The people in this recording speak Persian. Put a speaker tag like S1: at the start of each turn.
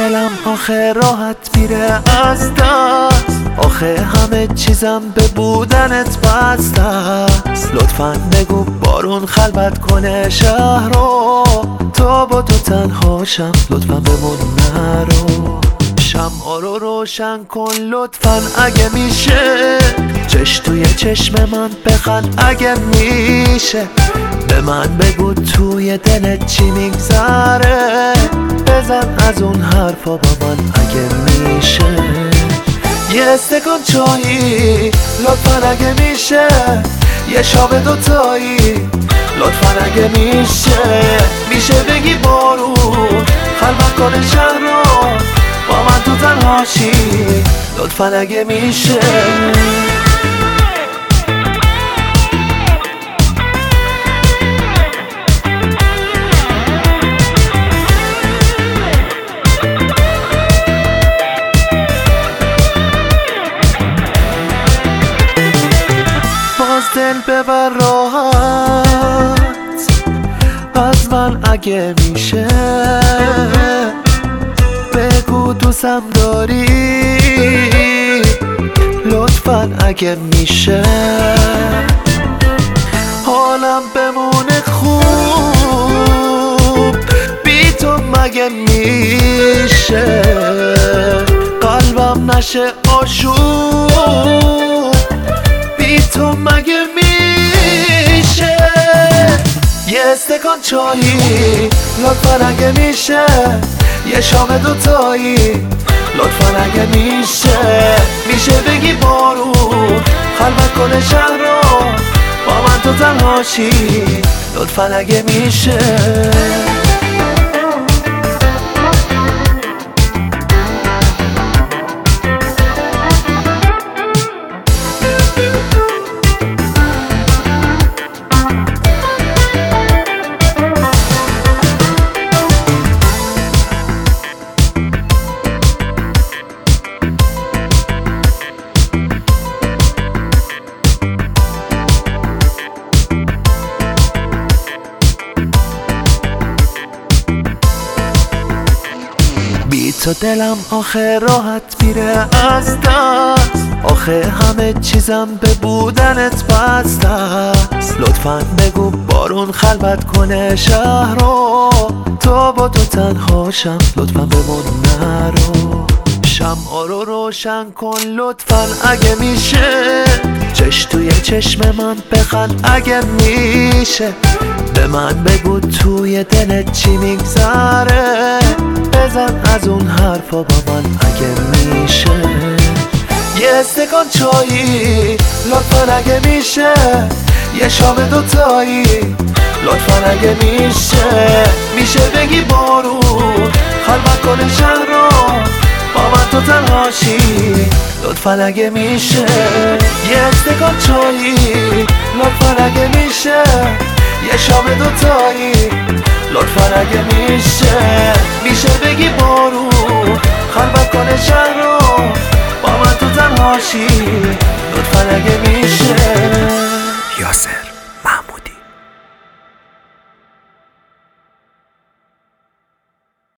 S1: دلم آخه راحت میره از دست، آخه همه چیزم به بودنت بسته است. لطفاً بگو بارون خلوت کنه شهر رو، تا با تو تنها شم، لطفاً بمون نرو. شمعا رو روشن کن لطفاً اگه میشه، چش توی چشم من بخند اگه میشه. به من بگو توی دلت چی میگذره، بزن از اون حرفا با من اگه میشه. یه استکان چایی لطفاً اگه میشه، یه شاب دوتایی لطفاً اگه میشه بگی بارون خلوت کنه شهر رو، با من تو تنهاشی لطفاً اگه میشه. باز دل ببر راحت از من اگه میشه، بگو دوستم داری لطفاً اگه میشه. حالم بمونه خوب بی تو مگه میشه، قلبم نشه آشوب بی تو مگه میشه. یه استکان چایی لطفاً اگه میشه، یه شام دوتایی لطفاً اگه میشه بگی بارون خلوت کنه شهر رو، با من تو تنهاشی لطفاً اگه میشه. بی تو دلم آخه راحت میره از دست، آخه همه چیزم به بودنت بسته است. لطفاً بگو بارون خلوت کنه شهر رو، تا با تو تنها شم، لطفاً بمون نرو. شمعا رو روشن کن لطفاً اگه میشه، چش توی چشم من بخند اگه میشه. به من بگو توی دلت چی میگذره، بزن از اون حرفا با من اگه میشه. یه استکان چایی لطفاً اگه میشه، یه شام دوتایی لطفاً اگه میشه بگی بارون خلوت کنه شهر رو، با من تو تنهاشی لطفاً اگه میشه. یه استکان چایی لطفاً اگه میشه، یه شام دوتایی لطفاً اگه میشه بگی بارون خلوت کنه شهر رو، با من تو تنهاشی لطفاً اگه میشه.